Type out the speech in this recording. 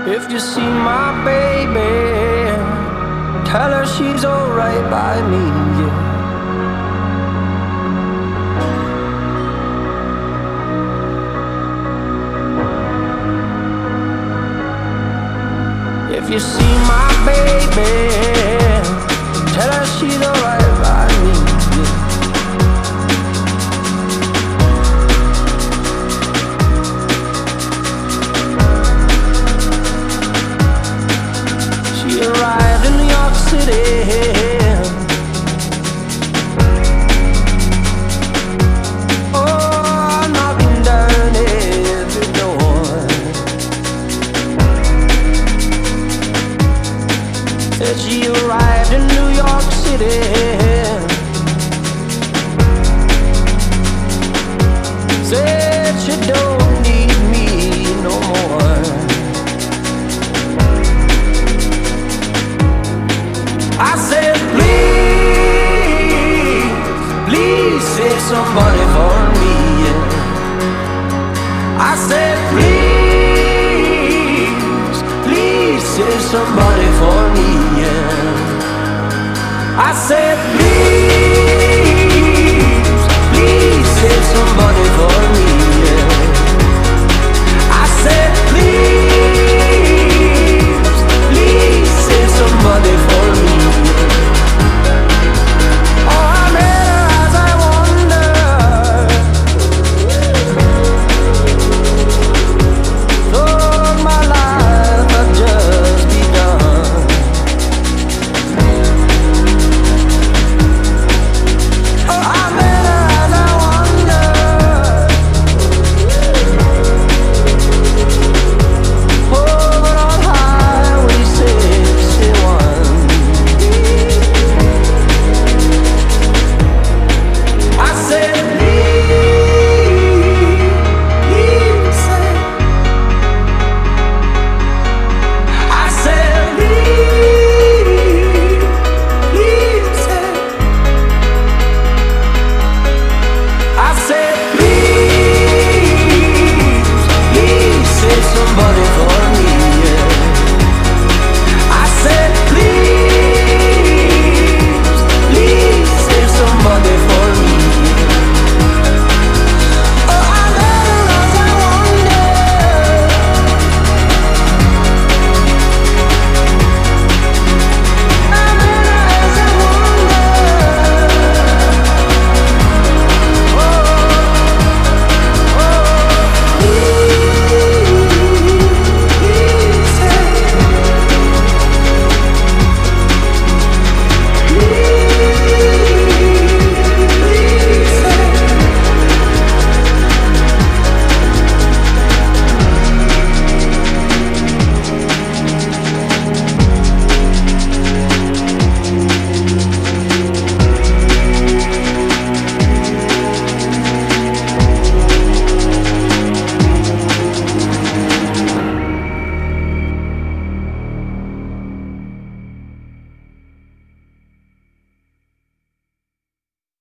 If you see my baby, tell her she's alright by me, yeah. If you see my baby, tell her she's alright by me, yeah. She arrived in New York City, oh, knocking down every door. Said she arrived in New York City, said she don't need me no more. I said, please, please save somebody for me, yeah. I said, please, please save somebody